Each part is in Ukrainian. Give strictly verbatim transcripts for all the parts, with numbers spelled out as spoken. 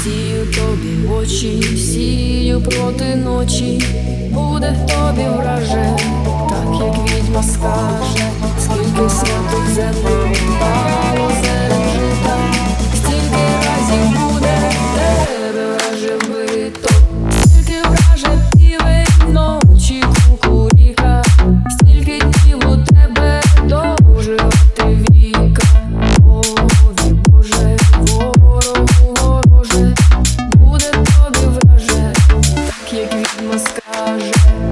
Сію тобі в очі, сію проти ночі, буде тобі враже, так як відьма скаже, скільки святих землю впало серед жита, стільки разів буде тебе враже вбито, стільки враже півень вночі кукуріка, стільки днів у тебе доживати віка. Ой, Боже, ворогу вороже, буде тобі враже, так як відьма скаже.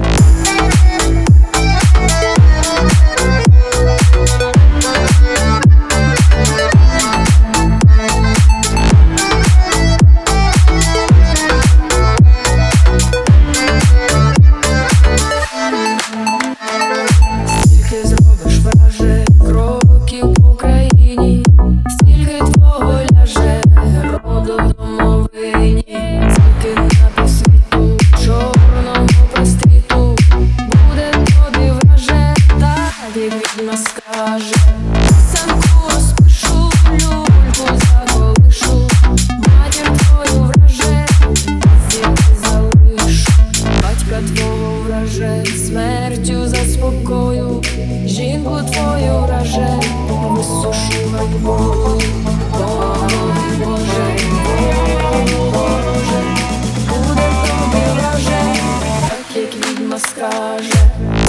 Стільки зробиш враже кроків по країні, стільки твого ляже роду в домовині, стільки на світу чорного проститу, буде тобі враже, так як відьма скаже. Самку розпишу, люльку заколишу, матір твою враже, стільки залишу, батька твого враже, смертю заспокою, жінку твою враже, висушу ганьбою. Ой, Боже, ворогу вороже, буде тобі враже, так як відьма скаже.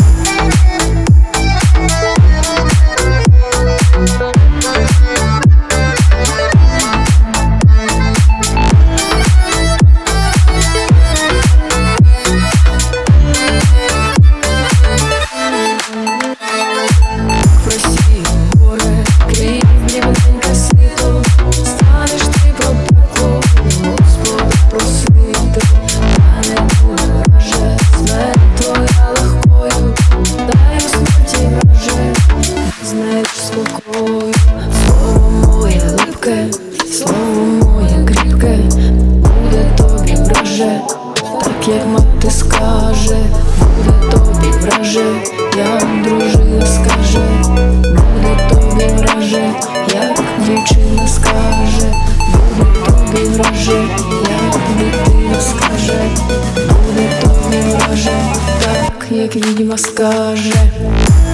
Слово моє липке, слово моє кріпке, буде тобі враже, так як мати скаже, буде тобі враже, як дружина скаже, буде тобі враже, як дівчина скаже, буде тобі враже, як дитина скаже, буде тобі враже, так як відьма скаже.